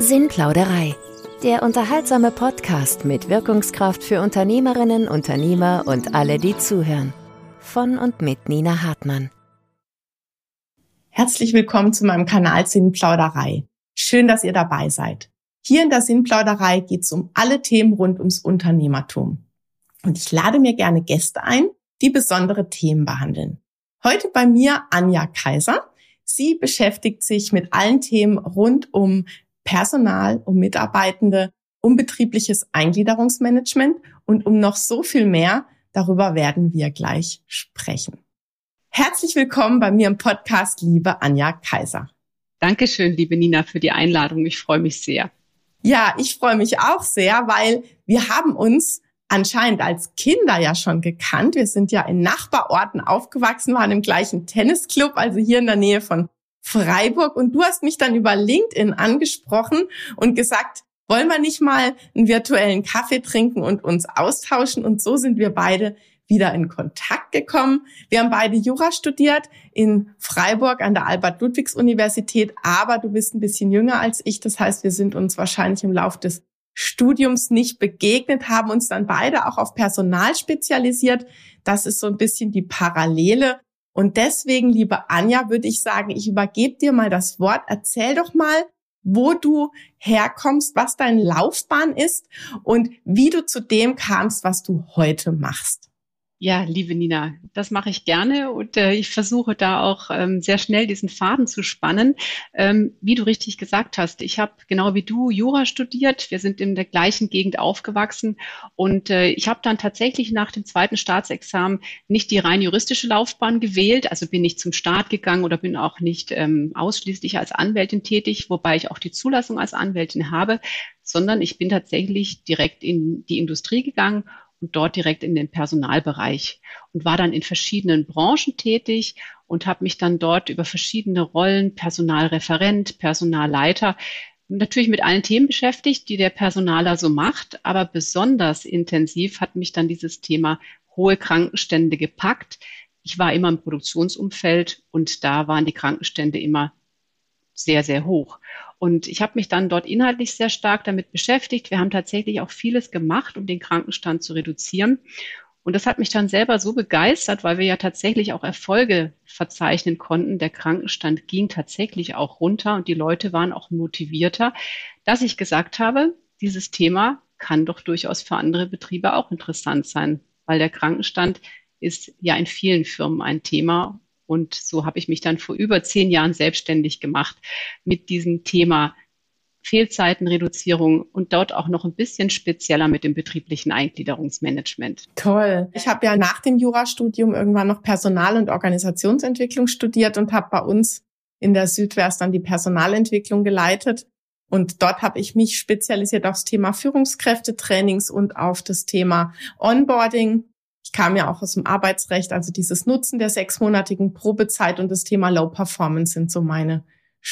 Sinnplauderei. Der unterhaltsame Podcast mit Wirkungskraft für Unternehmerinnen, Unternehmer und alle, die zuhören. Von und mit Nina Hartmann. Herzlich willkommen zu meinem Kanal Sinnplauderei. Schön, dass ihr dabei seid. Hier in der Sinnplauderei geht es um alle Themen rund ums Unternehmertum. Und ich lade mir gerne Gäste ein, die besondere Themen behandeln. Heute bei mir Anja Kaiser. Sie beschäftigt sich mit allen Themen rund um Personal, um Mitarbeitende, um betriebliches Eingliederungsmanagement und um noch so viel mehr. Darüber werden wir gleich sprechen. Herzlich willkommen bei mir im Podcast, liebe Anja Kaiser. Dankeschön, liebe Nina, für die Einladung. Ich freue mich sehr. Ja, ich freue mich auch sehr, weil wir haben uns anscheinend als Kinder ja schon gekannt. Wir sind ja in Nachbarorten aufgewachsen, waren im gleichen Tennisclub, also hier in der Nähe von Freiburg. Und du hast mich dann über LinkedIn angesprochen und gesagt, wollen wir nicht mal einen virtuellen Kaffee trinken und uns austauschen? Und so sind wir beide wieder in Kontakt gekommen. Wir haben beide Jura studiert in Freiburg an der Albert-Ludwigs-Universität, aber du bist ein bisschen jünger als ich. Das heißt, wir sind uns wahrscheinlich im Laufe des Studiums nicht begegnet, haben uns dann beide auch auf Personal spezialisiert. Das ist so ein bisschen die Parallele. Und deswegen, liebe Anja, würde ich sagen, ich übergebe dir mal das Wort. Erzähl doch mal, wo du herkommst, was deine Laufbahn ist und wie du zu dem kamst, was du heute machst. Ja, liebe Nina, das mache ich gerne und ich versuche da auch sehr schnell diesen Faden zu spannen. Wie du richtig gesagt hast, ich habe genau wie du Jura studiert. Wir sind in der gleichen Gegend aufgewachsen und ich habe dann tatsächlich nach dem zweiten Staatsexamen nicht die rein juristische Laufbahn gewählt, also bin nicht zum Staat gegangen oder bin auch nicht ausschließlich als Anwältin tätig, wobei ich auch die Zulassung als Anwältin habe, sondern ich bin tatsächlich direkt in die Industrie gegangen und dort direkt in den Personalbereich und war dann in verschiedenen Branchen tätig und habe mich dann dort über verschiedene Rollen, Personalreferent, Personalleiter, natürlich mit allen Themen beschäftigt, die der Personaler so macht, aber besonders intensiv hat mich dann dieses Thema hohe Krankenstände gepackt. Ich war immer im Produktionsumfeld und da waren die Krankenstände immer sehr, sehr hoch. Und ich habe mich dann dort inhaltlich sehr stark damit beschäftigt. Wir haben tatsächlich auch vieles gemacht, um den Krankenstand zu reduzieren. Und das hat mich dann selber so begeistert, weil wir ja tatsächlich auch Erfolge verzeichnen konnten. Der Krankenstand ging tatsächlich auch runter und die Leute waren auch motivierter, dass ich gesagt habe, dieses Thema kann doch durchaus für andere Betriebe auch interessant sein, weil der Krankenstand ist ja in vielen Firmen ein Thema. Und so habe ich mich dann vor über 10 Jahren selbstständig gemacht mit diesem Thema Fehlzeitenreduzierung und dort auch noch ein bisschen spezieller mit dem betrieblichen Eingliederungsmanagement. Toll. Ich habe ja nach dem Jurastudium irgendwann noch Personal- und Organisationsentwicklung studiert und habe bei uns in der Südwest dann die Personalentwicklung geleitet. Und dort habe ich mich spezialisiert aufs Thema Führungskräftetrainings und auf das Thema Onboarding. Ich kam ja auch aus dem Arbeitsrecht, also dieses Nutzen der 6-monatigen Probezeit und das Thema Low Performance sind so meine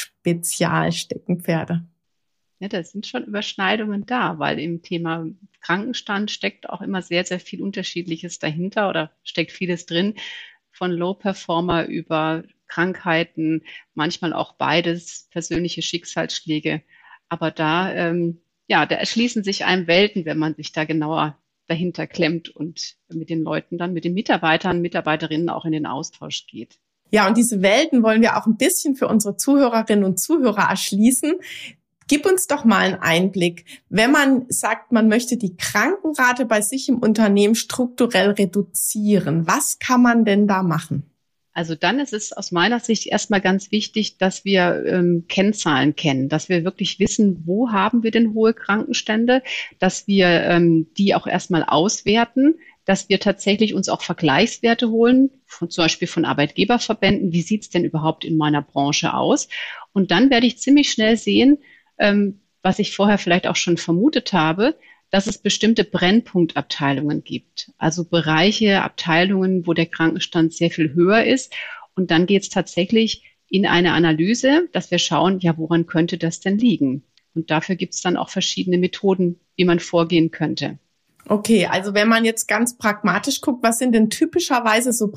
Spezialsteckenpferde. Ja, da sind schon Überschneidungen da, weil im Thema Krankenstand steckt auch immer sehr, sehr viel Unterschiedliches dahinter oder steckt vieles drin, von Low Performer über Krankheiten, manchmal auch beides, persönliche Schicksalsschläge. Aber da erschließen sich einem Welten, wenn man sich da genauer dahinter klemmt und mit den Leuten dann, mit den Mitarbeitern, Mitarbeiterinnen auch in den Austausch geht. Ja, und diese Welten wollen wir auch ein bisschen für unsere Zuhörerinnen und Zuhörer erschließen. Gib uns doch mal einen Einblick. Wenn man sagt, man möchte die Krankenrate bei sich im Unternehmen strukturell reduzieren, was kann man denn da machen? Also dann ist es aus meiner Sicht erstmal ganz wichtig, dass wir Kennzahlen kennen, dass wir wirklich wissen, wo haben wir denn hohe Krankenstände, dass wir die auch erstmal auswerten, dass wir tatsächlich uns auch Vergleichswerte holen, zum Beispiel von Arbeitgeberverbänden. Wie sieht's denn überhaupt in meiner Branche aus? Und dann werde ich ziemlich schnell sehen, was ich vorher vielleicht auch schon vermutet habe, dass es bestimmte Brennpunktabteilungen gibt. Also Bereiche, Abteilungen, wo der Krankenstand sehr viel höher ist. Und dann geht es tatsächlich in eine Analyse, dass wir schauen, ja, woran könnte das denn liegen? Und dafür gibt es dann auch verschiedene Methoden, wie man vorgehen könnte. Okay, also wenn man jetzt ganz pragmatisch guckt, was sind denn typischerweise so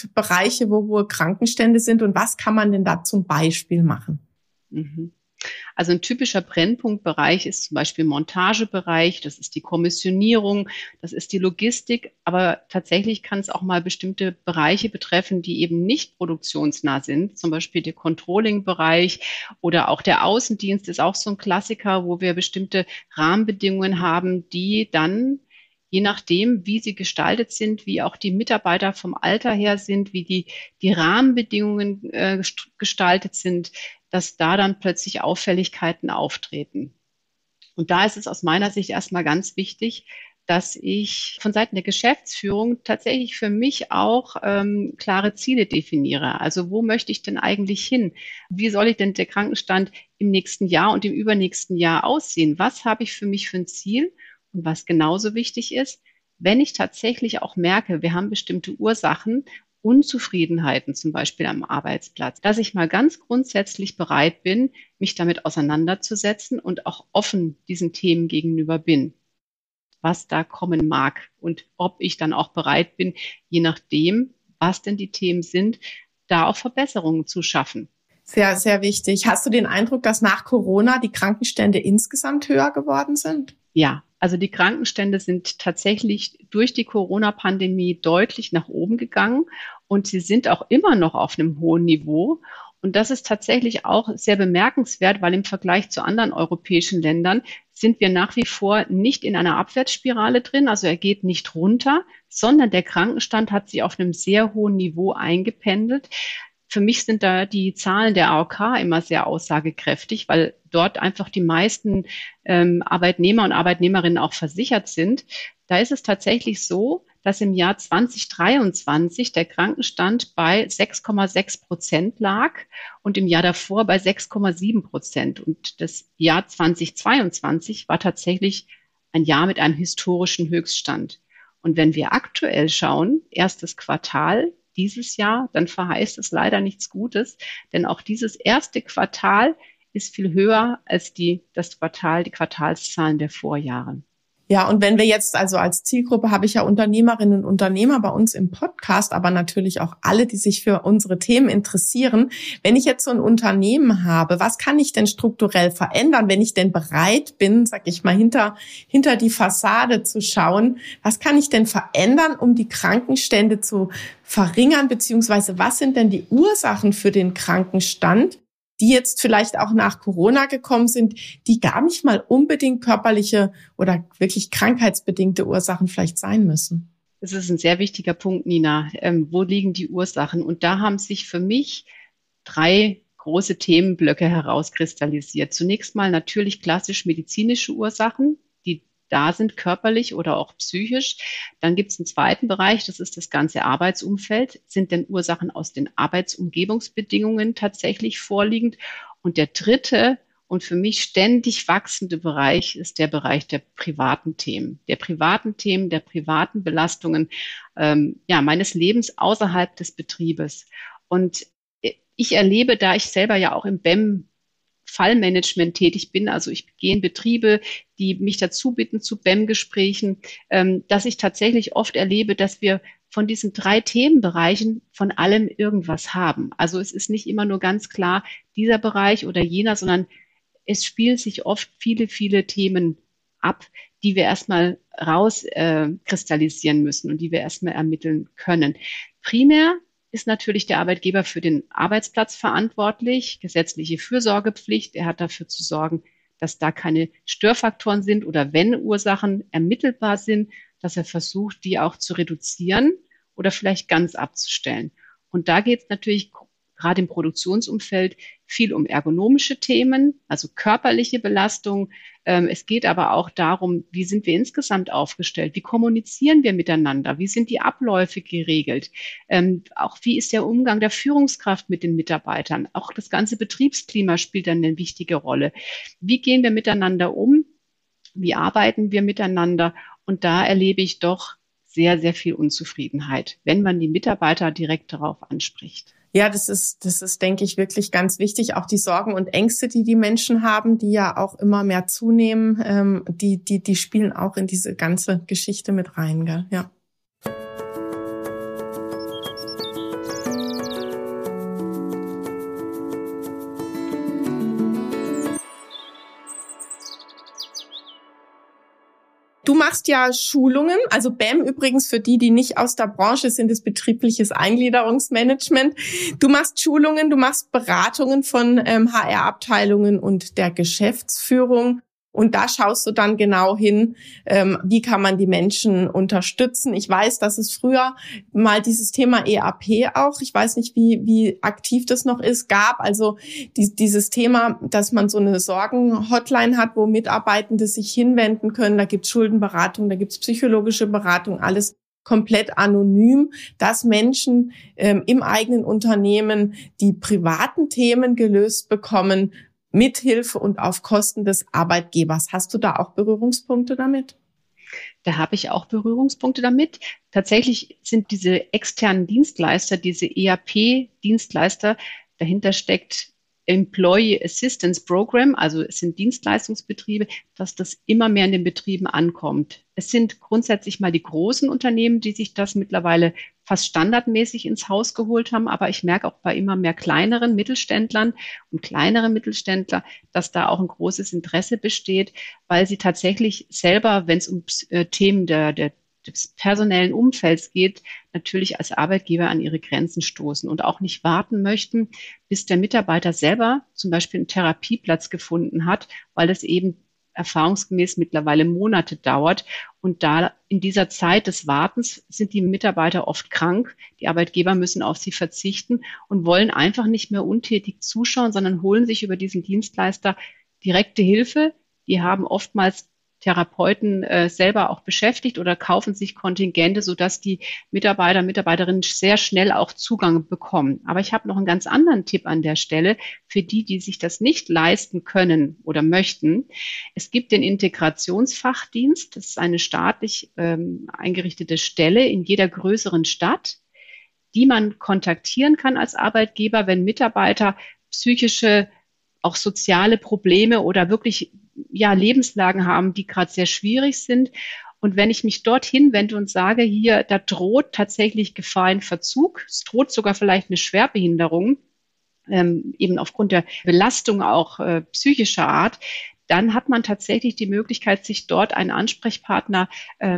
Brennpunktbereiche, wo hohe Krankenstände sind und was kann man denn da zum Beispiel machen? Also ein typischer Brennpunktbereich ist zum Beispiel Montagebereich, das ist die Kommissionierung, das ist die Logistik, aber tatsächlich kann es auch mal bestimmte Bereiche betreffen, die eben nicht produktionsnah sind, zum Beispiel der Controlling-Bereich oder auch der Außendienst ist auch so ein Klassiker, wo wir bestimmte Rahmenbedingungen haben, die dann je nachdem, wie sie gestaltet sind, wie auch die Mitarbeiter vom Alter her sind, wie die Rahmenbedingungen gestaltet sind, dass da dann plötzlich Auffälligkeiten auftreten. Und da ist es aus meiner Sicht erstmal ganz wichtig, dass ich von Seiten der Geschäftsführung tatsächlich für mich auch klare Ziele definiere. Also wo möchte ich denn eigentlich hin? Wie soll ich denn der Krankenstand im nächsten Jahr und im übernächsten Jahr aussehen? Was habe ich für mich für ein Ziel? Und was genauso wichtig ist, wenn ich tatsächlich auch merke, wir haben bestimmte Ursachen, Unzufriedenheiten zum Beispiel am Arbeitsplatz, dass ich mal ganz grundsätzlich bereit bin, mich damit auseinanderzusetzen und auch offen diesen Themen gegenüber bin, was da kommen mag und ob ich dann auch bereit bin, je nachdem, was denn die Themen sind, da auch Verbesserungen zu schaffen. Sehr, sehr wichtig. Hast du den Eindruck, dass nach Corona die Krankenstände insgesamt höher geworden sind? Ja, also die Krankenstände sind tatsächlich durch die Corona-Pandemie deutlich nach oben gegangen und sie sind auch immer noch auf einem hohen Niveau. Und das ist tatsächlich auch sehr bemerkenswert, weil im Vergleich zu anderen europäischen Ländern sind wir nach wie vor nicht in einer Abwärtsspirale drin. Also er geht nicht runter, sondern der Krankenstand hat sich auf einem sehr hohen Niveau eingependelt. Für mich sind da die Zahlen der AOK immer sehr aussagekräftig, weil dort einfach die meisten Arbeitnehmer und Arbeitnehmerinnen auch versichert sind. Da ist es tatsächlich so, dass im Jahr 2023 der Krankenstand bei 6,6% lag und im Jahr davor bei 6,7%. Und das Jahr 2022 war tatsächlich ein Jahr mit einem historischen Höchststand. Und wenn wir aktuell schauen, erstes Quartal dieses Jahr, dann verheißt es leider nichts Gutes, denn auch dieses erste Quartal ist viel höher als die Quartalszahlen der Vorjahre. Ja, und wenn wir jetzt also als Zielgruppe, habe ich ja Unternehmerinnen und Unternehmer bei uns im Podcast, aber natürlich auch alle, die sich für unsere Themen interessieren. Wenn ich jetzt so ein Unternehmen habe, was kann ich denn strukturell verändern, wenn ich denn bereit bin, sag ich mal, hinter die Fassade zu schauen? Was kann ich denn verändern, um die Krankenstände zu verringern, beziehungsweise was sind denn die Ursachen für den Krankenstand, die jetzt vielleicht auch nach Corona gekommen sind, die gar nicht mal unbedingt körperliche oder wirklich krankheitsbedingte Ursachen vielleicht sein müssen? Das ist ein sehr wichtiger Punkt, Nina. Wo liegen die Ursachen? Und da haben sich für mich 3 große Themenblöcke herauskristallisiert. Zunächst mal natürlich klassisch medizinische Ursachen, die da sind, körperlich oder auch psychisch. Dann gibt es einen zweiten Bereich, das ist das ganze Arbeitsumfeld. Sind denn Ursachen aus den Arbeitsumgebungsbedingungen tatsächlich vorliegend? Und der dritte und für mich ständig wachsende Bereich ist der Bereich der privaten Themen, der privaten Belastungen meines Lebens außerhalb des Betriebes. Und ich erlebe, da ich selber ja auch im BEM Fallmanagement tätig bin, also ich gehe in Betriebe, die mich dazu bitten zu BEM-Gesprächen, dass ich tatsächlich oft erlebe, dass wir von diesen 3 Themenbereichen von allem irgendwas haben. Also es ist nicht immer nur ganz klar dieser Bereich oder jener, sondern es spielen sich oft viele, viele Themen ab, die wir erstmal rauskristallisieren müssen und die wir erstmal ermitteln können. Primär ist natürlich der Arbeitgeber für den Arbeitsplatz verantwortlich, gesetzliche Fürsorgepflicht. Er hat dafür zu sorgen, dass da keine Störfaktoren sind oder wenn Ursachen ermittelbar sind, dass er versucht, die auch zu reduzieren oder vielleicht ganz abzustellen. Und da geht es natürlich gerade im Produktionsumfeld viel um ergonomische Themen, also körperliche Belastung. Es geht aber auch darum, wie sind wir insgesamt aufgestellt? Wie kommunizieren wir miteinander? Wie sind die Abläufe geregelt? Auch wie ist der Umgang der Führungskraft mit den Mitarbeitern? Auch das ganze Betriebsklima spielt dann eine wichtige Rolle. Wie gehen wir miteinander um? Wie arbeiten wir miteinander? Und da erlebe ich doch sehr, sehr viel Unzufriedenheit, wenn man die Mitarbeiter direkt darauf anspricht. Ja, das ist, denke ich, wirklich ganz wichtig. Auch die Sorgen und Ängste, die Menschen haben, die ja auch immer mehr zunehmen, die spielen auch in diese ganze Geschichte mit rein, gell? Ja. Du machst ja Schulungen, also BAM übrigens für die nicht aus der Branche sind, ist betriebliches Eingliederungsmanagement. Du machst Schulungen, du machst Beratungen von HR-Abteilungen und der Geschäftsführung. Und da schaust du dann genau hin, wie kann man die Menschen unterstützen. Ich weiß, dass es früher mal dieses Thema EAP auch, ich weiß nicht, wie aktiv das noch ist, gab. Also dieses Thema, dass man so eine Sorgen-Hotline hat, wo Mitarbeitende sich hinwenden können. Da gibt's Schuldenberatung, da gibt's psychologische Beratung, alles komplett anonym, dass Menschen im eigenen Unternehmen die privaten Themen gelöst bekommen, Mithilfe und auf Kosten des Arbeitgebers. Hast du da auch Berührungspunkte damit? Da habe ich auch Berührungspunkte damit. Tatsächlich sind diese externen Dienstleister, diese EAP-Dienstleister, dahinter steckt Employee Assistance Program, also es sind Dienstleistungsbetriebe, dass das immer mehr in den Betrieben ankommt. Es sind grundsätzlich mal die großen Unternehmen, die sich das mittlerweile fast standardmäßig ins Haus geholt haben, aber ich merke auch bei immer mehr kleineren Mittelständlern und kleineren Mittelständler, dass da auch ein großes Interesse besteht, weil sie tatsächlich selber, wenn es um Themen des personellen Umfelds geht, natürlich als Arbeitgeber an ihre Grenzen stoßen und auch nicht warten möchten, bis der Mitarbeiter selber zum Beispiel einen Therapieplatz gefunden hat, weil das eben erfahrungsgemäß mittlerweile Monate dauert. Und da in dieser Zeit des Wartens sind die Mitarbeiter oft krank. Die Arbeitgeber müssen auf sie verzichten und wollen einfach nicht mehr untätig zuschauen, sondern holen sich über diesen Dienstleister direkte Hilfe. Die haben oftmals Therapeuten selber auch beschäftigt oder kaufen sich Kontingente, sodass die Mitarbeiter, Mitarbeiterinnen sehr schnell auch Zugang bekommen. Aber ich habe noch einen ganz anderen Tipp an der Stelle für die, die sich das nicht leisten können oder möchten. Es gibt den Integrationsfachdienst. Das ist eine staatlich eingerichtete Stelle in jeder größeren Stadt, die man kontaktieren kann als Arbeitgeber, wenn Mitarbeiter psychische, auch soziale Probleme oder wirklich Lebenslagen haben, die gerade sehr schwierig sind. Und wenn ich mich dorthin wende und sage, hier, da droht tatsächlich Gefahr in Verzug, es droht sogar vielleicht eine Schwerbehinderung, eben aufgrund der Belastung auch psychischer Art, dann hat man tatsächlich die Möglichkeit, sich dort einen Ansprechpartner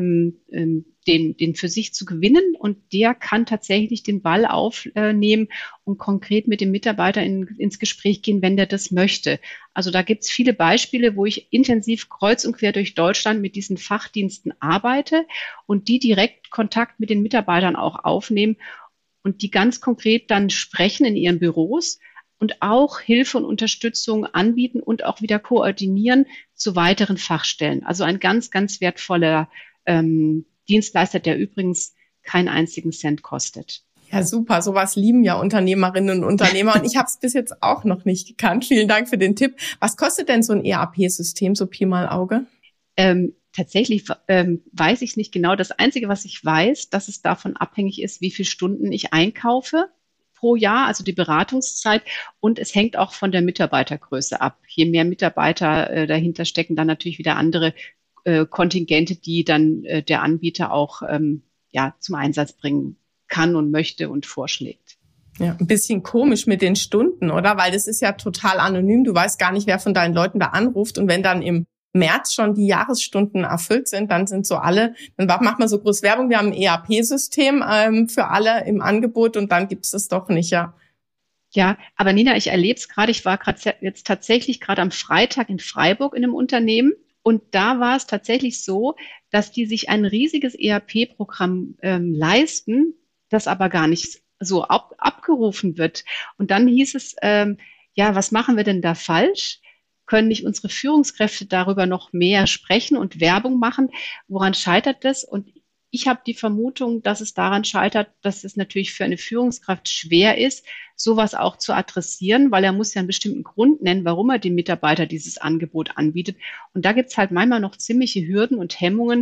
den für sich zu gewinnen und der kann tatsächlich den Ball aufnehmen und konkret mit dem Mitarbeiter ins Gespräch gehen, wenn der das möchte. Also da gibt es viele Beispiele, wo ich intensiv kreuz und quer durch Deutschland mit diesen Fachdiensten arbeite und die direkt Kontakt mit den Mitarbeitern auch aufnehmen und die ganz konkret dann sprechen in ihren Büros und auch Hilfe und Unterstützung anbieten und auch wieder koordinieren zu weiteren Fachstellen. Also ein ganz, ganz wertvoller Dienstleister, der übrigens keinen einzigen Cent kostet. Ja, super. Sowas lieben ja Unternehmerinnen und Unternehmer. Und ich habe es bis jetzt auch noch nicht gekannt. Vielen Dank für den Tipp. Was kostet denn so ein ERP-System, so Pi mal Auge? Tatsächlich weiß ich nicht genau. Das Einzige, was ich weiß, dass es davon abhängig ist, wie viele Stunden ich einkaufe pro Jahr, also die Beratungszeit. Und es hängt auch von der Mitarbeitergröße ab. Je mehr Mitarbeiter dahinter stecken, dann natürlich wieder andere Kontingente, die dann der Anbieter auch zum Einsatz bringen kann und möchte und vorschlägt. Ja, ein bisschen komisch mit den Stunden, oder? Weil das ist ja total anonym. Du weißt gar nicht, wer von deinen Leuten da anruft. Und wenn dann im März schon die Jahresstunden erfüllt sind, dann sind so alle, dann macht man so groß Werbung, wir haben ein ERP-System für alle im Angebot und dann gibt's das doch nicht, ja. Ja, aber Nina, ich erlebe es gerade, ich war gerade jetzt tatsächlich gerade am Freitag in Freiburg in einem Unternehmen und da war es tatsächlich so, dass die sich ein riesiges ERP-Programm leisten, das aber gar nicht so abgerufen wird. Und dann hieß es, was machen wir denn da falsch? Können nicht unsere Führungskräfte darüber noch mehr sprechen und Werbung machen? Woran scheitert das? Und ich habe die Vermutung, dass es daran scheitert, dass es natürlich für eine Führungskraft schwer ist, sowas auch zu adressieren, weil er muss ja einen bestimmten Grund nennen, warum er dem Mitarbeiter dieses Angebot anbietet. Und da gibt's halt manchmal noch ziemliche Hürden und Hemmungen,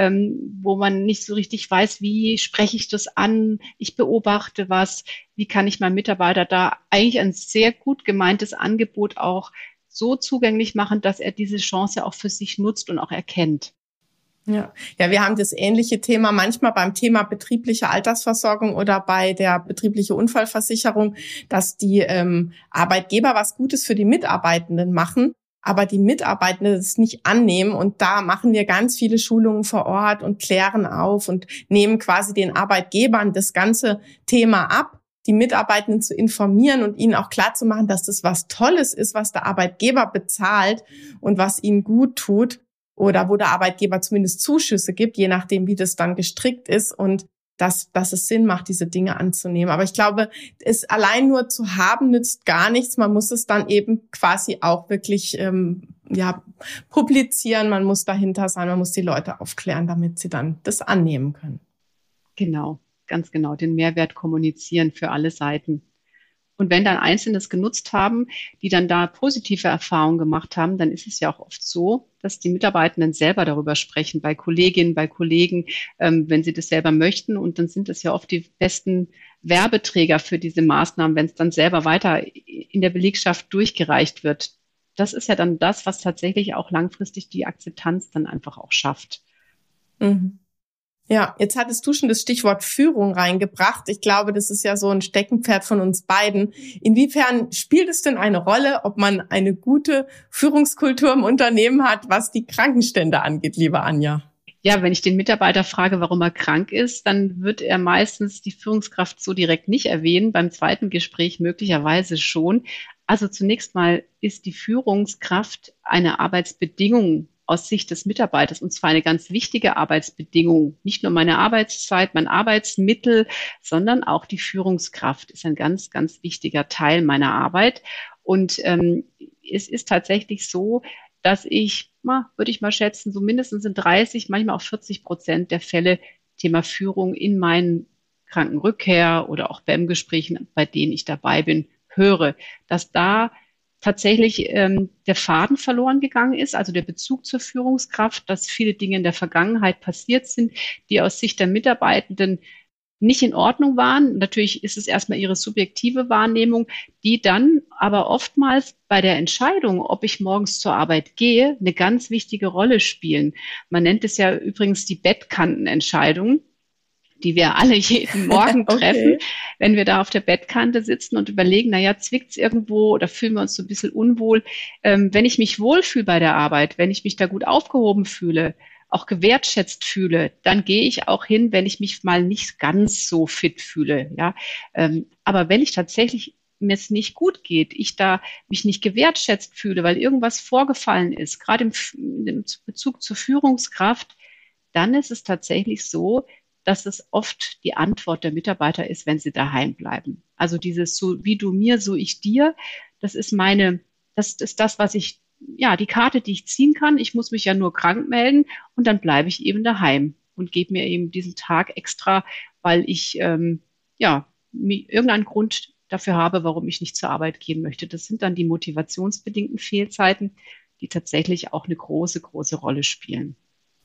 wo man nicht so richtig weiß, wie spreche ich das an, ich beobachte was, wie kann ich meinem Mitarbeiter da eigentlich ein sehr gut gemeintes Angebot auch so zugänglich machen, dass er diese Chance auch für sich nutzt und auch erkennt. Ja, wir haben das ähnliche Thema manchmal beim Thema betriebliche Altersversorgung oder bei der betriebliche Unfallversicherung, dass die Arbeitgeber was Gutes für die Mitarbeitenden machen, aber die Mitarbeitenden das nicht annehmen. Und da machen wir ganz viele Schulungen vor Ort und klären auf und nehmen quasi den Arbeitgebern das ganze Thema ab, die Mitarbeitenden zu informieren und ihnen auch klarzumachen, dass das was Tolles ist, was der Arbeitgeber bezahlt und was ihnen gut tut oder wo der Arbeitgeber zumindest Zuschüsse gibt, je nachdem, wie das dann gestrickt ist und dass es Sinn macht, diese Dinge anzunehmen. Aber ich glaube, es allein nur zu haben, nützt gar nichts. Man muss es dann eben quasi auch wirklich publizieren. Man muss dahinter sein, man muss die Leute aufklären, damit sie dann das annehmen können. Genau, ganz genau. Den Mehrwert kommunizieren für alle Seiten. Und wenn dann Einzelne es genutzt haben, die dann da positive Erfahrungen gemacht haben, dann ist es ja auch oft so, dass die Mitarbeitenden selber darüber sprechen, bei Kolleginnen, bei Kollegen, wenn sie das selber möchten. Und dann sind es ja oft die besten Werbeträger für diese Maßnahmen, wenn es dann selber weiter in der Belegschaft durchgereicht wird. Das ist ja dann das, was tatsächlich auch langfristig die Akzeptanz dann einfach auch schafft. Mhm. Ja, jetzt hattest du schon das Stichwort Führung reingebracht. Ich glaube, das ist ja so ein Steckenpferd von uns beiden. Inwiefern spielt es denn eine Rolle, ob man eine gute Führungskultur im Unternehmen hat, was die Krankenstände angeht, liebe Anja? Ja, wenn ich den Mitarbeiter frage, warum er krank ist, dann wird er meistens die Führungskraft so direkt nicht erwähnen, beim zweiten Gespräch möglicherweise schon. Also zunächst mal ist die Führungskraft eine Arbeitsbedingung aus Sicht des Mitarbeiters, und zwar eine ganz wichtige Arbeitsbedingung. Nicht nur meine Arbeitszeit, mein Arbeitsmittel, sondern auch die Führungskraft ist ein ganz, ganz wichtiger Teil meiner Arbeit. Und es ist tatsächlich so, dass ich, würde ich mal schätzen, so mindestens in 30, manchmal auch 40% der Fälle Thema Führung in meinen Krankenrückkehr oder auch BEM-Gesprächen, bei denen ich dabei bin, höre, dass da tatsächlich der Faden verloren gegangen ist, also der Bezug zur Führungskraft, dass viele Dinge in der Vergangenheit passiert sind, die aus Sicht der Mitarbeitenden nicht in Ordnung waren. Natürlich ist es erstmal ihre subjektive Wahrnehmung, die dann aber oftmals bei der Entscheidung, ob ich morgens zur Arbeit gehe, eine ganz wichtige Rolle spielen. Man nennt es ja übrigens die Bettkantenentscheidung, die wir alle jeden Morgen treffen, wenn wir da auf der Bettkante sitzen und überlegen, zwickt's irgendwo oder fühlen wir uns so ein bisschen unwohl. Wenn ich mich wohlfühle bei der Arbeit, wenn ich mich da gut aufgehoben fühle, auch gewertschätzt fühle, dann gehe ich auch hin, wenn ich mich mal nicht ganz so fit fühle. Ja, aber wenn ich tatsächlich mir es nicht gut geht, ich da mich nicht gewertschätzt fühle, weil irgendwas vorgefallen ist, gerade im Bezug zur Führungskraft, dann ist es tatsächlich so, dass es oft die Antwort der Mitarbeiter ist, wenn sie daheim bleiben. Also dieses so wie du mir, so ich dir, das ist das, was ich, die Karte, die ich ziehen kann. Ich muss mich ja nur krank melden und dann bleibe ich eben daheim und gebe mir eben diesen Tag extra, weil ich, irgendeinen Grund dafür habe, warum ich nicht zur Arbeit gehen möchte. Das sind dann die motivationsbedingten Fehlzeiten, die tatsächlich auch eine große, große Rolle spielen.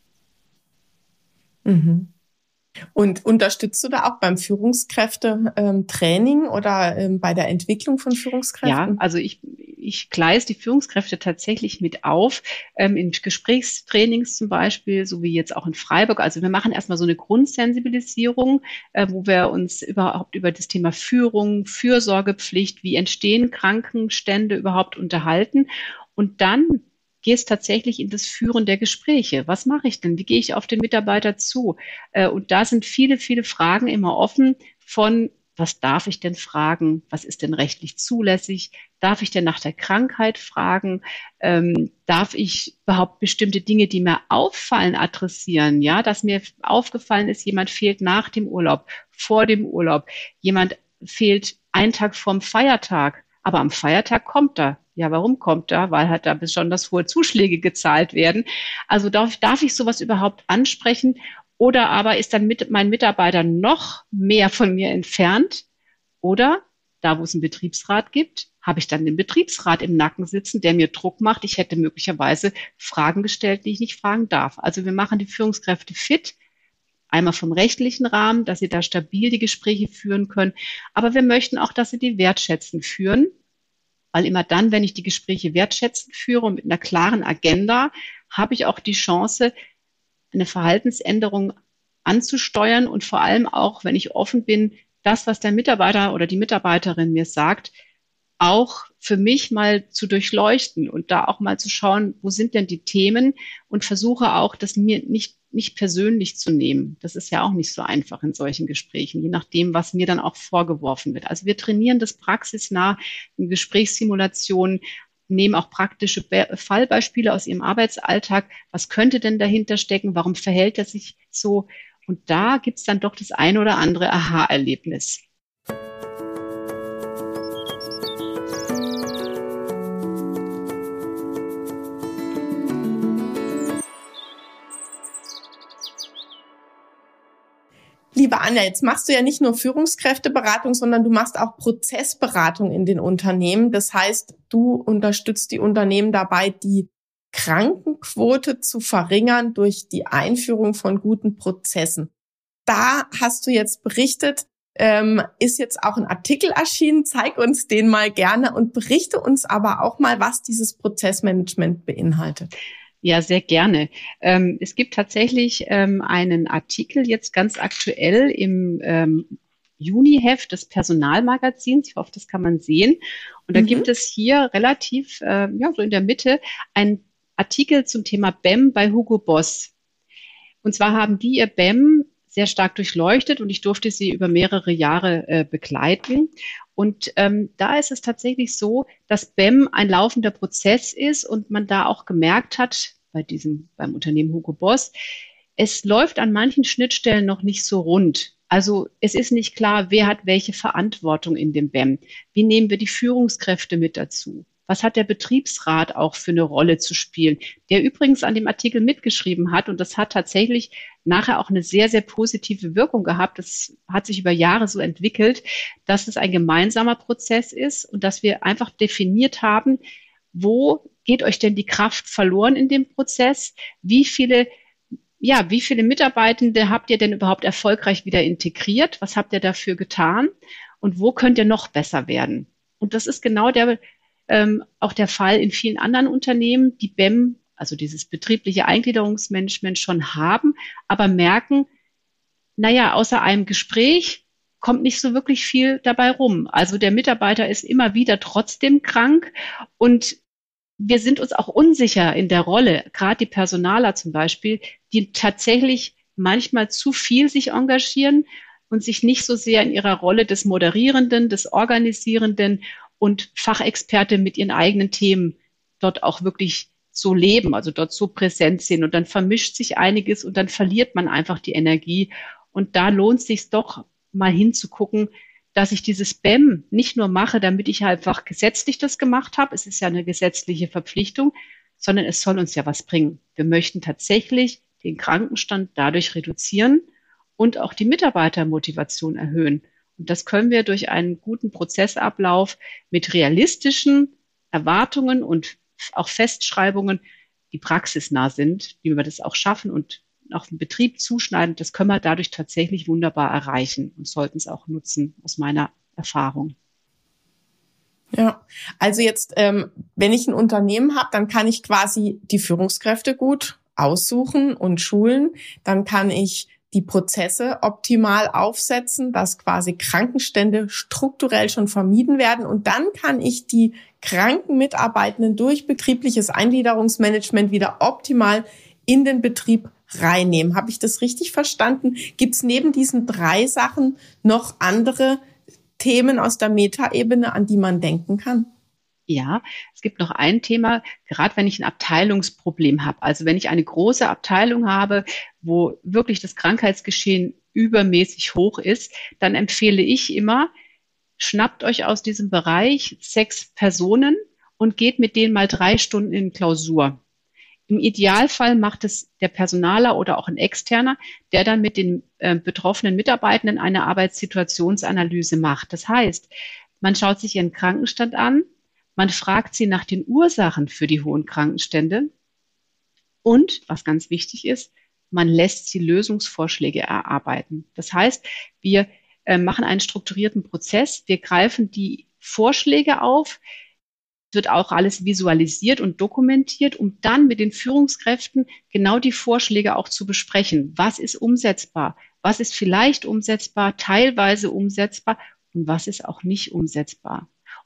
Mhm. Und unterstützt du da auch beim Führungskräfte-Training oder bei der Entwicklung von Führungskräften? Ja, also ich gleise die Führungskräfte tatsächlich mit auf, in Gesprächstrainings zum Beispiel, so wie jetzt auch in Freiburg. Also wir machen erstmal so eine Grundsensibilisierung, wo wir uns überhaupt über das Thema Führung, Fürsorgepflicht, wie entstehen Krankenstände überhaupt unterhalten. Und dann gehst tatsächlich in das Führen der Gespräche. Was mache ich denn? Wie gehe ich auf den Mitarbeiter zu? Und da sind viele, viele Fragen immer offen von, was darf ich denn fragen? Was ist denn rechtlich zulässig? Darf ich denn nach der Krankheit fragen? Darf ich überhaupt bestimmte Dinge, die mir auffallen, adressieren? Ja, dass mir aufgefallen ist, jemand fehlt nach dem Urlaub, vor dem Urlaub. Jemand fehlt einen Tag vorm Feiertag. Aber am Feiertag kommt er. Ja, warum kommt er? Weil halt da besonders hohe Zuschläge gezahlt werden. Also darf ich sowas überhaupt ansprechen? Oder aber ist dann mein Mitarbeiter noch mehr von mir entfernt? Oder da, wo es einen Betriebsrat gibt, habe ich dann den Betriebsrat im Nacken sitzen, der mir Druck macht. Ich hätte möglicherweise Fragen gestellt, die ich nicht fragen darf. Also wir machen die Führungskräfte fit. Einmal vom rechtlichen Rahmen, dass sie da stabil die Gespräche führen können. Aber wir möchten auch, dass sie die wertschätzend führen, weil immer dann, wenn ich die Gespräche wertschätzend führe und mit einer klaren Agenda, habe ich auch die Chance, eine Verhaltensänderung anzusteuern und vor allem auch, wenn ich offen bin, das, was der Mitarbeiter oder die Mitarbeiterin mir sagt, auch für mich mal zu durchleuchten und da auch mal zu schauen, wo sind denn die Themen, und versuche auch, das mir nicht persönlich zu nehmen. Das ist ja auch nicht so einfach in solchen Gesprächen, je nachdem, was mir dann auch vorgeworfen wird. Also wir trainieren das praxisnah in Gesprächssimulationen, nehmen auch praktische Fallbeispiele aus ihrem Arbeitsalltag. Was könnte denn dahinter stecken? Warum verhält er sich so? Und da gibt's dann doch das ein oder andere Aha-Erlebnis. Liebe Anja, jetzt machst du ja nicht nur Führungskräfteberatung, sondern du machst auch Prozessberatung in den Unternehmen. Das heißt, du unterstützt die Unternehmen dabei, die Krankenquote zu verringern durch die Einführung von guten Prozessen. Da hast du jetzt berichtet, ist jetzt auch ein Artikel erschienen. Zeig uns den mal gerne und berichte uns aber auch mal, was dieses Prozessmanagement beinhaltet. Ja, sehr gerne. Es gibt tatsächlich einen Artikel jetzt ganz aktuell im Juniheft des Personalmagazins. Ich hoffe, das kann man sehen. Und da gibt es hier relativ, so in der Mitte, einen Artikel zum Thema BEM bei Hugo Boss. Und zwar haben die ihr BEM sehr stark durchleuchtet und ich durfte sie über mehrere Jahre begleiten. Und da ist es tatsächlich so, dass BEM ein laufender Prozess ist und man da auch gemerkt hat, beim Unternehmen Hugo Boss, es läuft an manchen Schnittstellen noch nicht so rund. Also es ist nicht klar, wer hat welche Verantwortung in dem BEM. Wie nehmen wir die Führungskräfte mit dazu? Was hat der Betriebsrat auch für eine Rolle zu spielen? Der übrigens an dem Artikel mitgeschrieben hat, und das hat tatsächlich nachher auch eine sehr, sehr positive Wirkung gehabt. Das hat sich über Jahre so entwickelt, dass es ein gemeinsamer Prozess ist und dass wir einfach definiert haben, wo geht euch denn die Kraft verloren in dem Prozess? Wie viele Mitarbeitende habt ihr denn überhaupt erfolgreich wieder integriert? Was habt ihr dafür getan? Und wo könnt ihr noch besser werden? Und das ist genau auch der Fall in vielen anderen Unternehmen, die BEM, also dieses betriebliche Eingliederungsmanagement, schon haben, aber merken, außer einem Gespräch kommt nicht so wirklich viel dabei rum. Also der Mitarbeiter ist immer wieder trotzdem krank und wir sind uns auch unsicher in der Rolle, gerade die Personaler zum Beispiel, die tatsächlich manchmal zu viel sich engagieren und sich nicht so sehr in ihrer Rolle des Moderierenden, des Organisierenden und Fachexperte mit ihren eigenen Themen dort auch wirklich so leben, also dort so präsent sind. Und dann vermischt sich einiges und dann verliert man einfach die Energie. Und da lohnt es sich doch mal hinzugucken, dass ich dieses BEM nicht nur mache, damit ich einfach gesetzlich das gemacht habe. Es ist ja eine gesetzliche Verpflichtung, sondern es soll uns ja was bringen. Wir möchten tatsächlich den Krankenstand dadurch reduzieren und auch die Mitarbeitermotivation erhöhen. Und das können wir durch einen guten Prozessablauf mit realistischen Erwartungen und auch Festschreibungen, die praxisnah sind, wie wir das auch schaffen und auf den Betrieb zuschneiden. Das können wir dadurch tatsächlich wunderbar erreichen und sollten es auch nutzen, aus meiner Erfahrung. Ja, also jetzt, wenn ich ein Unternehmen habe, dann kann ich quasi die Führungskräfte gut aussuchen und schulen. Dann kann ich die Prozesse optimal aufsetzen, dass quasi Krankenstände strukturell schon vermieden werden. Und dann kann ich die kranken Mitarbeitenden durch betriebliches Eingliederungsmanagement wieder optimal in den Betrieb reinnehmen. Habe ich das richtig verstanden? Gibt es neben diesen 3 Sachen noch andere Themen aus der Metaebene, an die man denken kann? Ja, es gibt noch ein Thema, gerade wenn ich ein Abteilungsproblem habe. Also wenn ich eine große Abteilung habe, wo wirklich das Krankheitsgeschehen übermäßig hoch ist, dann empfehle ich immer, schnappt euch aus diesem Bereich 6 Personen und geht mit denen mal 3 Stunden in Klausur. Im Idealfall macht es der Personaler oder auch ein Externer, der dann mit den betroffenen Mitarbeitenden eine Arbeitssituationsanalyse macht. Das heißt, man schaut sich ihren Krankenstand an, man fragt sie nach den Ursachen für die hohen Krankenstände und, was ganz wichtig ist, man lässt sie Lösungsvorschläge erarbeiten. Das heißt, wir machen einen strukturierten Prozess, wir greifen die Vorschläge auf, wird auch alles visualisiert und dokumentiert, um dann mit den Führungskräften genau die Vorschläge auch zu besprechen. Was ist umsetzbar? Was ist vielleicht umsetzbar, teilweise umsetzbar und was ist auch nicht umsetzbar?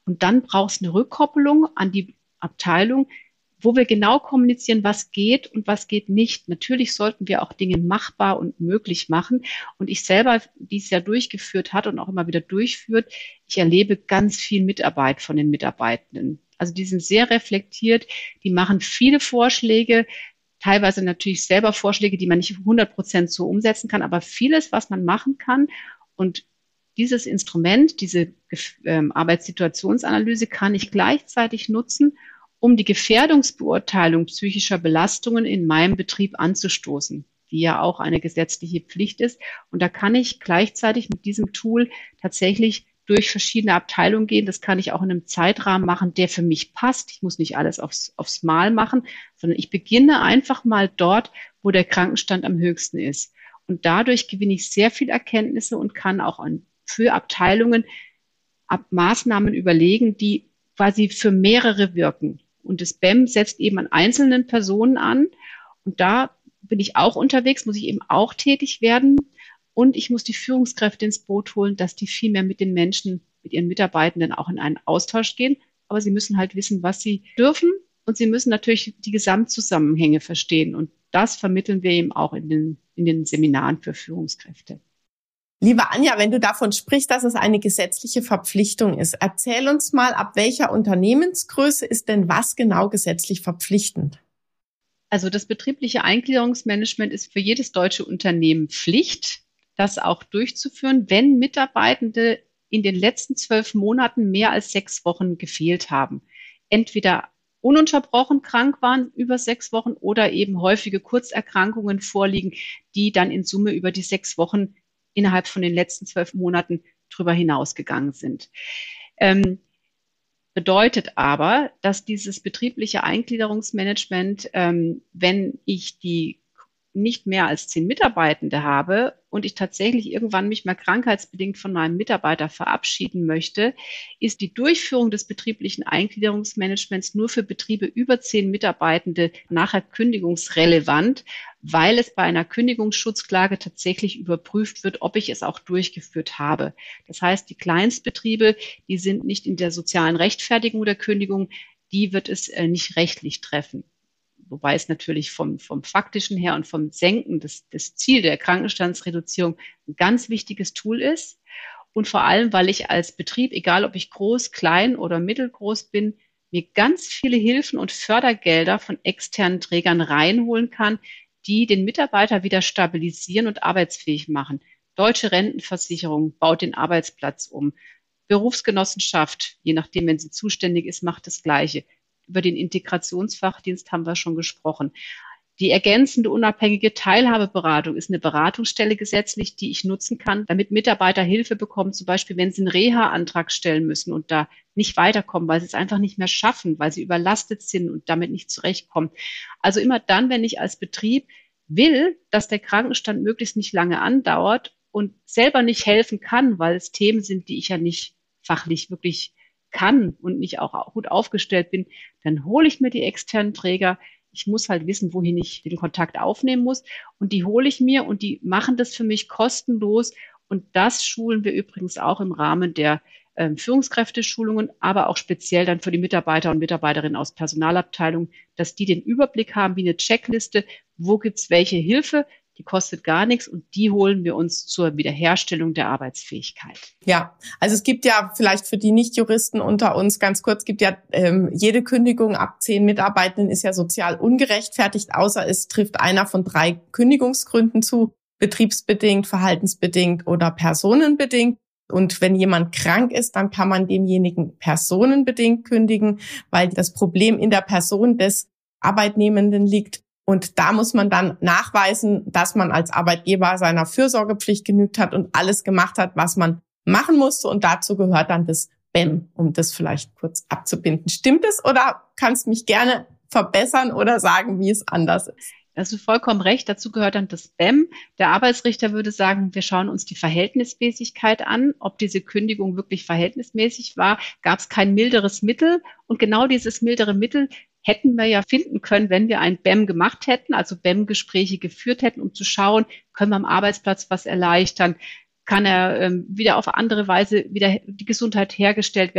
Und dann braucht es eine Rückkoppelung an die Abteilung, wo wir genau kommunizieren, was geht und was geht nicht. Natürlich sollten wir auch Dinge machbar und möglich machen. Und ich selber, die es ja durchgeführt hat und auch immer wieder durchführt, ich erlebe ganz viel Mitarbeit von den Mitarbeitenden. Also die sind sehr reflektiert, die machen viele Vorschläge, teilweise natürlich selber Vorschläge, die man nicht 100% so umsetzen kann, aber vieles, was man machen kann. Und dieses Instrument, diese Arbeitssituationsanalyse kann ich gleichzeitig nutzen, um die Gefährdungsbeurteilung psychischer Belastungen in meinem Betrieb anzustoßen, die ja auch eine gesetzliche Pflicht ist. Und da kann ich gleichzeitig mit diesem Tool tatsächlich durch verschiedene Abteilungen gehen. Das kann ich auch in einem Zeitrahmen machen, der für mich passt. Ich muss nicht alles aufs Mal machen, sondern ich beginne einfach mal dort, wo der Krankenstand am höchsten ist. Und dadurch gewinne ich sehr viel Erkenntnisse und kann auch für Abteilungen Maßnahmen überlegen, die quasi für mehrere wirken. Und das BEM setzt eben an einzelnen Personen an. Und da bin ich auch unterwegs, muss ich eben auch tätig werden. Und ich muss die Führungskräfte ins Boot holen, dass die viel mehr mit den Menschen, mit ihren Mitarbeitenden auch in einen Austausch gehen. Aber sie müssen halt wissen, was sie dürfen. Und sie müssen natürlich die Gesamtzusammenhänge verstehen. Und das vermitteln wir eben auch in den Seminaren für Führungskräfte. Liebe Anja, wenn du davon sprichst, dass es eine gesetzliche Verpflichtung ist, erzähl uns mal, ab welcher Unternehmensgröße ist denn was genau gesetzlich verpflichtend? Also das betriebliche Eingliederungsmanagement ist für jedes deutsche Unternehmen Pflicht, das auch durchzuführen, wenn Mitarbeitende in den letzten 12 Monaten mehr als 6 Wochen gefehlt haben. Entweder ununterbrochen krank waren über 6 Wochen oder eben häufige Kurzerkrankungen vorliegen, die dann in Summe über die 6 Wochen innerhalb von den letzten 12 Monaten drüber hinausgegangen sind. Bedeutet aber, dass dieses betriebliche Eingliederungsmanagement, wenn ich die nicht mehr als 10 Mitarbeitende habe und ich tatsächlich irgendwann mich mal krankheitsbedingt von meinem Mitarbeiter verabschieden möchte, ist die Durchführung des betrieblichen Eingliederungsmanagements nur für Betriebe über 10 Mitarbeitende nachher kündigungsrelevant, weil es bei einer Kündigungsschutzklage tatsächlich überprüft wird, ob ich es auch durchgeführt habe. Das heißt, die Kleinstbetriebe, die sind nicht in der sozialen Rechtfertigung der Kündigung, die wird es nicht rechtlich treffen. Wobei es natürlich vom faktischen her und vom Senken das Ziel der Krankenstandsreduzierung ein ganz wichtiges Tool ist. Und vor allem, weil ich als Betrieb, egal ob ich groß, klein oder mittelgroß bin, mir ganz viele Hilfen und Fördergelder von externen Trägern reinholen kann, die den Mitarbeiter wieder stabilisieren und arbeitsfähig machen. Deutsche Rentenversicherung baut den Arbeitsplatz um. Berufsgenossenschaft, je nachdem, wenn sie zuständig ist, macht das Gleiche. Über den Integrationsfachdienst haben wir schon gesprochen. Die ergänzende unabhängige Teilhabeberatung ist eine Beratungsstelle gesetzlich, die ich nutzen kann, damit Mitarbeiter Hilfe bekommen, zum Beispiel, wenn sie einen Reha-Antrag stellen müssen und da nicht weiterkommen, weil sie es einfach nicht mehr schaffen, weil sie überlastet sind und damit nicht zurechtkommen. Also immer dann, wenn ich als Betrieb will, dass der Krankenstand möglichst nicht lange andauert und selber nicht helfen kann, weil es Themen sind, die ich ja nicht fachlich wirklich kann und nicht auch gut aufgestellt bin, dann hole ich mir die externen Träger. Ich muss halt wissen, wohin ich den Kontakt aufnehmen muss. Und die hole ich mir und die machen das für mich kostenlos. Und das schulen wir übrigens auch im Rahmen der Führungskräfteschulungen, aber auch speziell dann für die Mitarbeiter und Mitarbeiterinnen aus Personalabteilungen, dass die den Überblick haben, wie eine Checkliste, wo gibt's welche Hilfe, die kostet gar nichts und die holen wir uns zur Wiederherstellung der Arbeitsfähigkeit. Ja, also es gibt ja vielleicht für die Nicht-Juristen unter uns ganz kurz, gibt ja jede Kündigung ab 10 Mitarbeitenden ist ja sozial ungerechtfertigt, außer es trifft einer von 3 Kündigungsgründen zu, betriebsbedingt, verhaltensbedingt oder personenbedingt. Und wenn jemand krank ist, dann kann man demjenigen personenbedingt kündigen, weil das Problem in der Person des Arbeitnehmenden liegt. Und da muss man dann nachweisen, dass man als Arbeitgeber seiner Fürsorgepflicht genügt hat und alles gemacht hat, was man machen musste. Und dazu gehört dann das BEM, um das vielleicht kurz abzubinden. Stimmt es oder kannst mich gerne verbessern oder sagen, wie es anders ist? Hast du vollkommen recht. Dazu gehört dann das BEM. Der Arbeitsrichter würde sagen, wir schauen uns die Verhältnismäßigkeit an, ob diese Kündigung wirklich verhältnismäßig war. Gab es kein milderes Mittel? Und genau dieses mildere Mittel hätten wir ja finden können, wenn wir ein BEM gemacht hätten, also BEM-Gespräche geführt hätten, um zu schauen, können wir am Arbeitsplatz was erleichtern? Kann er wieder auf andere Weise wieder die Gesundheit hergestellt werden?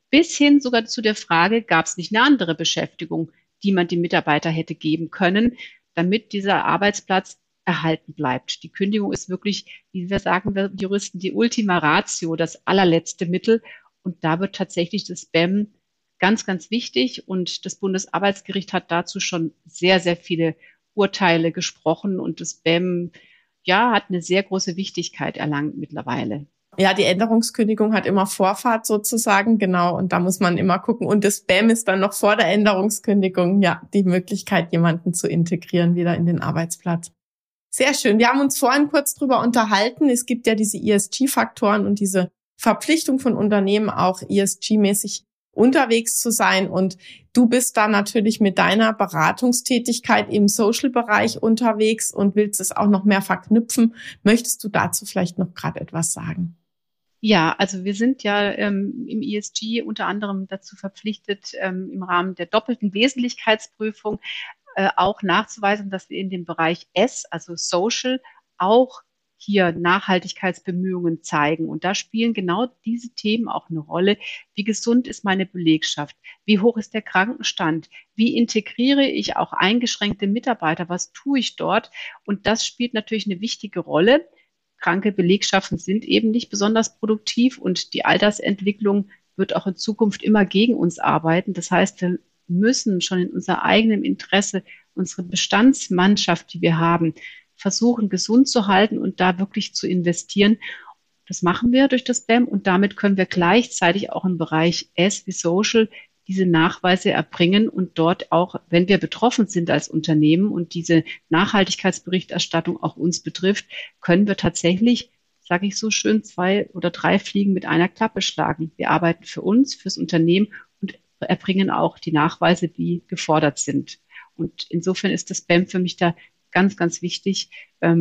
bis hin sogar zu der Frage, gab es nicht eine andere Beschäftigung, die man dem Mitarbeiter hätte geben können, damit dieser Arbeitsplatz erhalten bleibt. Die Kündigung ist wirklich, wie wir sagen, wir Juristen, die Ultima Ratio, das allerletzte Mittel. Und da wird tatsächlich das BEM ganz, ganz wichtig. Und das Bundesarbeitsgericht hat dazu schon sehr, sehr viele Urteile gesprochen. Und das BEM, ja, hat eine sehr große Wichtigkeit erlangt mittlerweile. Ja, die Änderungskündigung hat immer Vorfahrt sozusagen, genau. Und da muss man immer gucken. Und das BEM ist dann noch vor der Änderungskündigung, ja, die Möglichkeit, jemanden zu integrieren wieder in den Arbeitsplatz. Sehr schön. Wir haben uns vorhin kurz drüber unterhalten. Es gibt ja diese ESG-Faktoren und diese Verpflichtung von Unternehmen, auch ESG-mäßig unterwegs zu sein. Und du bist da natürlich mit deiner Beratungstätigkeit im Social-Bereich unterwegs und willst es auch noch mehr verknüpfen. Möchtest du dazu vielleicht noch gerade etwas sagen? Ja, also wir sind ja im ESG unter anderem dazu verpflichtet, im Rahmen der doppelten Wesentlichkeitsprüfung auch nachzuweisen, dass wir in dem Bereich S, also Social, auch hier Nachhaltigkeitsbemühungen zeigen. Und da spielen genau diese Themen auch eine Rolle. Wie gesund ist meine Belegschaft? Wie hoch ist der Krankenstand? Wie integriere ich auch eingeschränkte Mitarbeiter? Was tue ich dort? Und das spielt natürlich eine wichtige Rolle. Kranke Belegschaften sind eben nicht besonders produktiv und die Altersentwicklung wird auch in Zukunft immer gegen uns arbeiten. Das heißt, wir müssen schon in unser eigenem Interesse unsere Bestandsmannschaft, die wir haben, versuchen, gesund zu halten und da wirklich zu investieren. Das machen wir durch das BEM und damit können wir gleichzeitig auch im Bereich S wie Social diese Nachweise erbringen und dort auch, wenn wir betroffen sind als Unternehmen und diese Nachhaltigkeitsberichterstattung auch uns betrifft, können wir tatsächlich, sage ich so schön, 2 oder 3 Fliegen mit einer Klappe schlagen. Wir arbeiten für uns, fürs Unternehmen und erbringen auch die Nachweise, die gefordert sind. Und insofern ist das BEM für mich da ganz, ganz wichtig,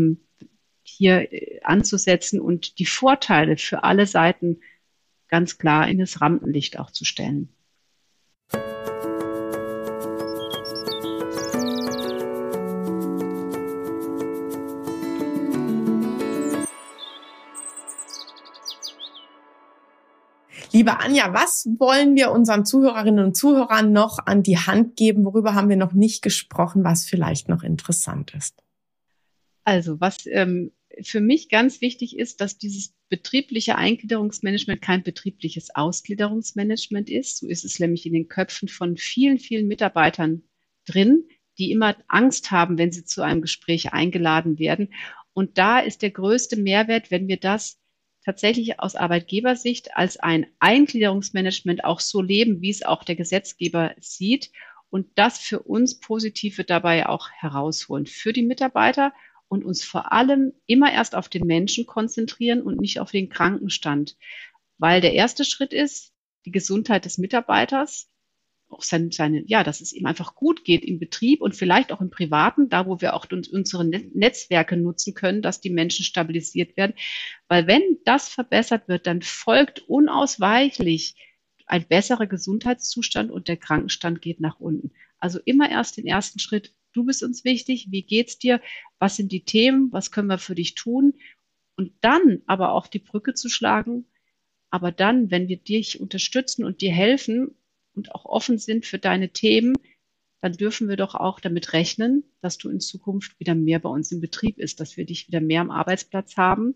hier anzusetzen und die Vorteile für alle Seiten ganz klar in das Rampenlicht auch zu stellen. Liebe Anja, was wollen wir unseren Zuhörerinnen und Zuhörern noch an die Hand geben? Worüber haben wir noch nicht gesprochen, was vielleicht noch interessant ist? Also, was für mich ganz wichtig ist, dass dieses betriebliche Eingliederungsmanagement kein betriebliches Ausgliederungsmanagement ist. So ist es nämlich in den Köpfen von vielen, vielen Mitarbeitern drin, die immer Angst haben, wenn sie zu einem Gespräch eingeladen werden. Und da ist der größte Mehrwert, wenn wir das tatsächlich aus Arbeitgebersicht als ein Eingliederungsmanagement auch so leben, wie es auch der Gesetzgeber sieht und das für uns Positive dabei auch herausholen für die Mitarbeiter und uns vor allem immer erst auf den Menschen konzentrieren und nicht auf den Krankenstand, weil der erste Schritt ist die Gesundheit des Mitarbeiters, auch dass es ihm einfach gut geht im Betrieb und vielleicht auch im Privaten, da wo wir auch unsere Netzwerke nutzen können, dass die Menschen stabilisiert werden. Weil wenn das verbessert wird, dann folgt unausweichlich ein besserer Gesundheitszustand und der Krankenstand geht nach unten. Also immer erst den ersten Schritt. Du bist uns wichtig. Wie geht's dir? Was sind die Themen? Was können wir für dich tun? Und dann aber auch die Brücke zu schlagen. Aber dann, wenn wir dich unterstützen und dir helfen, und auch offen sind für deine Themen, dann dürfen wir doch auch damit rechnen, dass du in Zukunft wieder mehr bei uns im Betrieb bist, dass wir dich wieder mehr am Arbeitsplatz haben.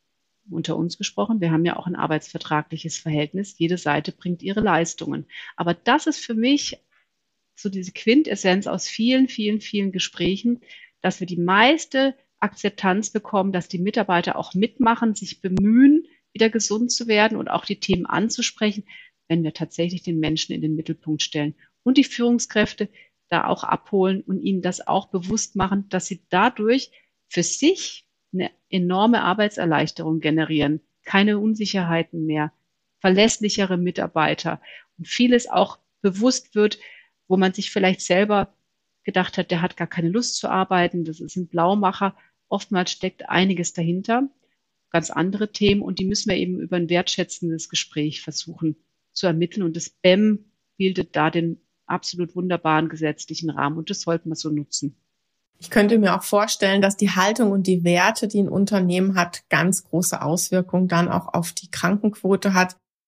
Unter uns gesprochen, wir haben ja auch ein arbeitsvertragliches Verhältnis. Jede Seite bringt ihre Leistungen. Aber das ist für mich so diese Quintessenz aus vielen, vielen, vielen Gesprächen, dass wir die meiste Akzeptanz bekommen, dass die Mitarbeiter auch mitmachen, sich bemühen, wieder gesund zu werden und auch die Themen anzusprechen, wenn wir tatsächlich den Menschen in den Mittelpunkt stellen und die Führungskräfte da auch abholen und ihnen das auch bewusst machen, dass sie dadurch für sich eine enorme Arbeitserleichterung generieren, keine Unsicherheiten mehr, verlässlichere Mitarbeiter und vieles auch bewusst wird, wo man sich vielleicht selber gedacht hat, der hat gar keine Lust zu arbeiten, das ist ein Blaumacher. Oftmals steckt einiges dahinter, ganz andere Themen und die müssen wir eben über ein wertschätzendes Gespräch versuchen zu ermitteln. Und das BEM bildet da den absolut wunderbaren gesetzlichen Rahmen. Und das sollten wir so nutzen. Ich könnte mir auch vorstellen, dass die Haltung und die Werte, die ein Unternehmen hat, ganz große Auswirkungen dann auch auf die Krankenquote hat.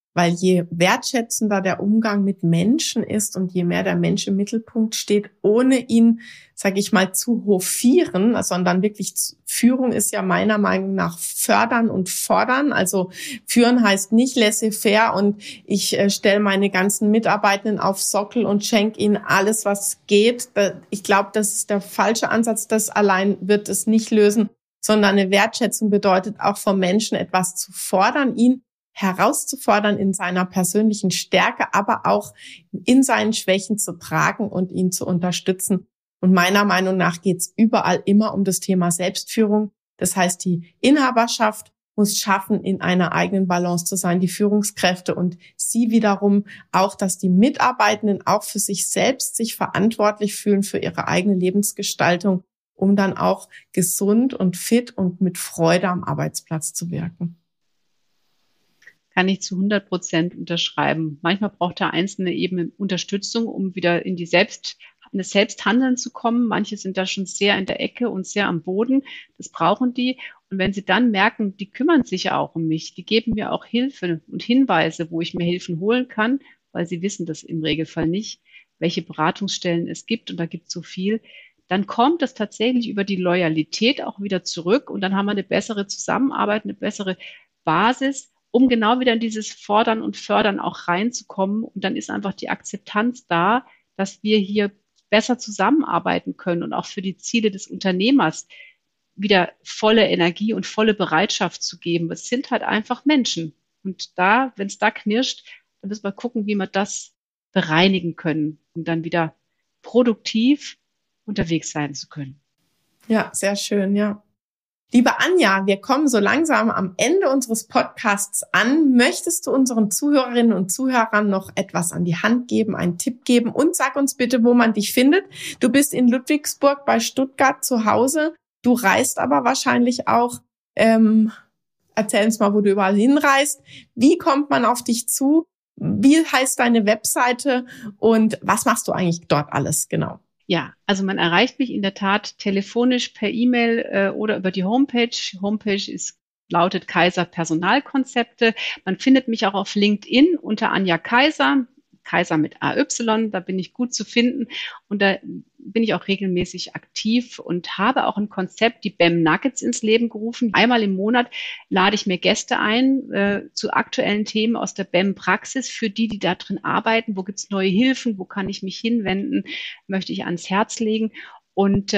Weil je wertschätzender der Umgang mit Menschen ist und je mehr der Mensch im Mittelpunkt steht, ohne ihn, sage ich mal, zu hofieren, sondern wirklich Führung ist ja meiner Meinung nach fördern und fordern. Also führen heißt nicht laissez-faire und ich stelle meine ganzen Mitarbeitenden auf Sockel und schenke ihnen alles, was geht. Ich glaube, das ist der falsche Ansatz. Das allein wird es nicht lösen, sondern eine Wertschätzung bedeutet auch vom Menschen etwas zu fordern, ihn herauszufordern in seiner persönlichen Stärke, aber auch in seinen Schwächen zu tragen und ihn zu unterstützen. Und meiner Meinung nach geht es überall immer um das Thema Selbstführung. Das heißt, die Inhaberschaft muss schaffen, in einer eigenen Balance zu sein, die Führungskräfte und sie wiederum auch, dass die Mitarbeitenden auch für sich selbst sich verantwortlich fühlen für ihre eigene Lebensgestaltung, um dann auch gesund und fit und mit Freude am Arbeitsplatz zu wirken. Kann ich zu 100% unterschreiben. Manchmal braucht der Einzelne eben Unterstützung, um wieder in das Selbsthandeln zu kommen. Manche sind da schon sehr in der Ecke und sehr am Boden. Das brauchen die. Und wenn sie dann merken, die kümmern sich ja auch um mich, die geben mir auch Hilfe und Hinweise, wo ich mir Hilfen holen kann, weil sie wissen das im Regelfall nicht, welche Beratungsstellen es gibt. Und da gibt es so viel. Dann kommt es tatsächlich über die Loyalität auch wieder zurück. Und dann haben wir eine bessere Zusammenarbeit, eine bessere Basis, um genau wieder in dieses Fordern und Fördern auch reinzukommen. Und dann ist einfach die Akzeptanz da, dass wir hier besser zusammenarbeiten können und auch für die Ziele des Unternehmers wieder volle Energie und volle Bereitschaft zu geben. Es sind halt einfach Menschen. Und da, wenn es da knirscht, dann müssen wir gucken, wie wir das bereinigen können, um dann wieder produktiv unterwegs sein zu können. Ja, sehr schön, ja. Liebe Anja, wir kommen so langsam am Ende unseres Podcasts an. Möchtest du unseren Zuhörerinnen und Zuhörern noch etwas an die Hand geben, einen Tipp geben und sag uns bitte, wo man dich findet. Du bist in Ludwigsburg bei Stuttgart zu Hause. Du reist aber wahrscheinlich auch. Erzähl uns mal, wo du überall hinreist. Wie kommt man auf dich zu? Wie heißt deine Webseite und was machst du eigentlich dort alles genau? Ja, also man erreicht mich in der Tat telefonisch, per E-Mail oder über die Homepage. Homepage lautet Kaiser Personalkonzepte. Man findet mich auch auf LinkedIn unter Anja Kaiser, Kaiser mit AY, da bin ich gut zu finden und da bin ich auch regelmäßig aktiv und habe auch ein Konzept, die BAM Nuggets, ins Leben gerufen. Einmal im Monat lade ich mir Gäste ein zu aktuellen Themen aus der BAM-Praxis für die da drin arbeiten. Wo gibt's neue Hilfen? Wo kann ich mich hinwenden? Möchte ich ans Herz legen. Und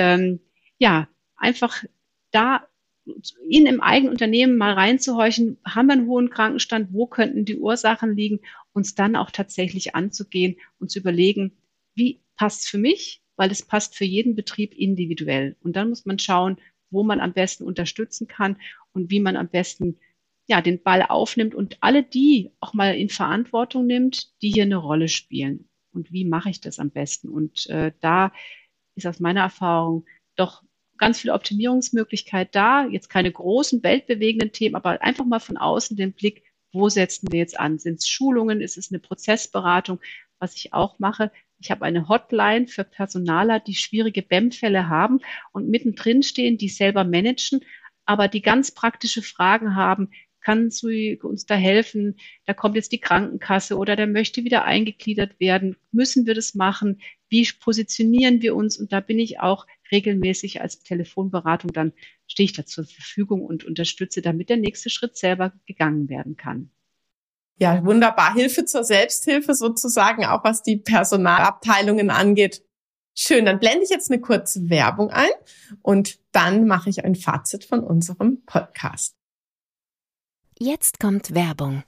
einfach da im eigenen Unternehmen mal reinzuhorchen, haben wir einen hohen Krankenstand, wo könnten die Ursachen liegen, uns dann auch tatsächlich anzugehen und zu überlegen, wie passt es für mich? Weil es passt für jeden Betrieb individuell. Und dann muss man schauen, wo man am besten unterstützen kann und wie man am besten den Ball aufnimmt und alle die auch mal in Verantwortung nimmt, die hier eine Rolle spielen. Und wie mache ich das am besten? Und da ist aus meiner Erfahrung doch ganz viel Optimierungsmöglichkeit da. Jetzt keine großen, weltbewegenden Themen, aber einfach mal von außen den Blick, wo setzen wir jetzt an? Sind es Schulungen? Ist es eine Prozessberatung? Was ich auch mache, ich habe eine Hotline für Personaler, die schwierige BAM-Fälle haben und mittendrin stehen, die selber managen, aber die ganz praktische Fragen haben. Kannst du uns da helfen? Da kommt jetzt die Krankenkasse oder der möchte wieder eingegliedert werden. Müssen wir das machen? Wie positionieren wir uns? Und da bin ich auch regelmäßig als Telefonberatung, dann stehe ich da zur Verfügung und unterstütze, damit der nächste Schritt selber gegangen werden kann. Ja, wunderbar. Hilfe zur Selbsthilfe sozusagen, auch was die Personalabteilungen angeht. Schön, dann blende ich jetzt eine kurze Werbung ein und dann mache ich ein Fazit von unserem Podcast. Jetzt kommt Werbung.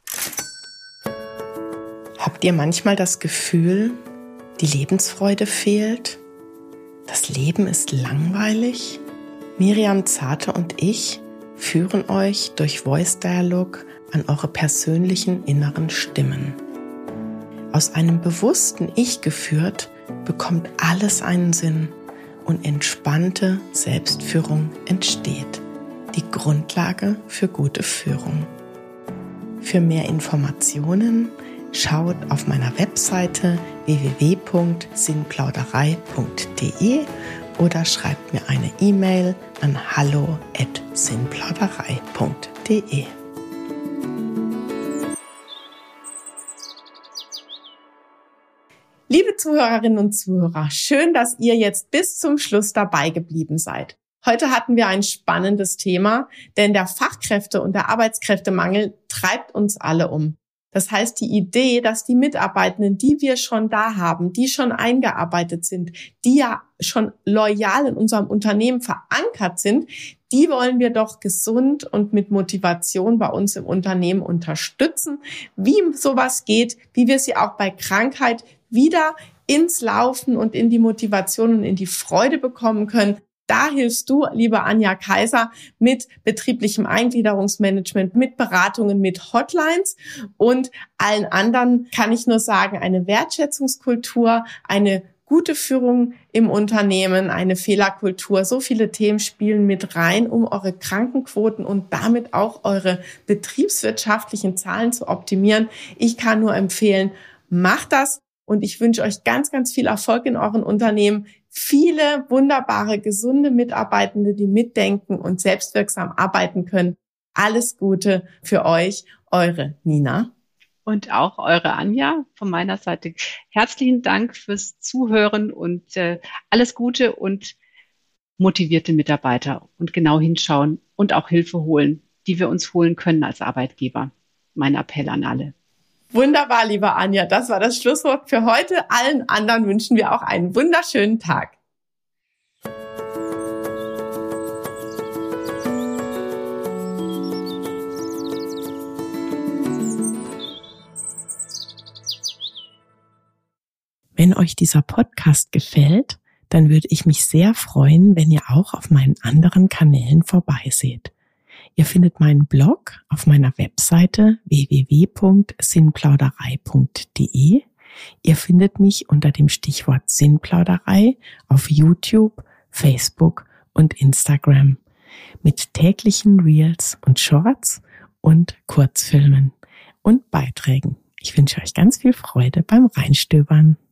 Habt ihr manchmal das Gefühl, die Lebensfreude fehlt? Das Leben ist langweilig? Miriam Zarte und ich führen euch durch Voice Dialog an eure persönlichen inneren Stimmen. Aus einem bewussten Ich geführt, bekommt alles einen Sinn und entspannte Selbstführung entsteht. Die Grundlage für gute Führung. Für mehr Informationen schaut auf meiner Webseite www.sinnplauderei.de oder schreibt mir eine E-Mail an hallo@sinnplauderei.de. Liebe Zuhörerinnen und Zuhörer, schön, dass ihr jetzt bis zum Schluss dabei geblieben seid. Heute hatten wir ein spannendes Thema, denn der Fachkräfte- und der Arbeitskräftemangel treibt uns alle um. Das heißt, die Idee, dass die Mitarbeitenden, die wir schon da haben, die schon eingearbeitet sind, die ja schon loyal in unserem Unternehmen verankert sind, die wollen wir doch gesund und mit Motivation bei uns im Unternehmen unterstützen. Wie sowas geht, wie wir sie auch bei Krankheit wieder ins Laufen und in die Motivation und in die Freude bekommen können. Da hilfst du, liebe Anja Kaiser, mit betrieblichem Eingliederungsmanagement, mit Beratungen, mit Hotlines und allen anderen kann ich nur sagen, eine Wertschätzungskultur, eine gute Führung im Unternehmen, eine Fehlerkultur. So viele Themen spielen mit rein, um eure Krankenquoten und damit auch eure betriebswirtschaftlichen Zahlen zu optimieren. Ich kann nur empfehlen, macht das und ich wünsche euch ganz, ganz viel Erfolg in euren Unternehmen. Viele wunderbare, gesunde Mitarbeitende, die mitdenken und selbstwirksam arbeiten können. Alles Gute für euch, eure Nina. Und auch eure Anja von meiner Seite. Herzlichen Dank fürs Zuhören und alles Gute und motivierte Mitarbeiter und genau hinschauen und auch Hilfe holen, die wir uns holen können als Arbeitgeber. Mein Appell an alle. Wunderbar, liebe Anja, das war das Schlusswort für heute. Allen anderen wünschen wir auch einen wunderschönen Tag. Wenn euch dieser Podcast gefällt, dann würde ich mich sehr freuen, wenn ihr auch auf meinen anderen Kanälen vorbeiseht. Ihr findet meinen Blog auf meiner Webseite www.sinnplauderei.de. Ihr findet mich unter dem Stichwort Sinnplauderei auf YouTube, Facebook und Instagram mit täglichen Reels und Shorts und Kurzfilmen und Beiträgen. Ich wünsche euch ganz viel Freude beim Reinstöbern.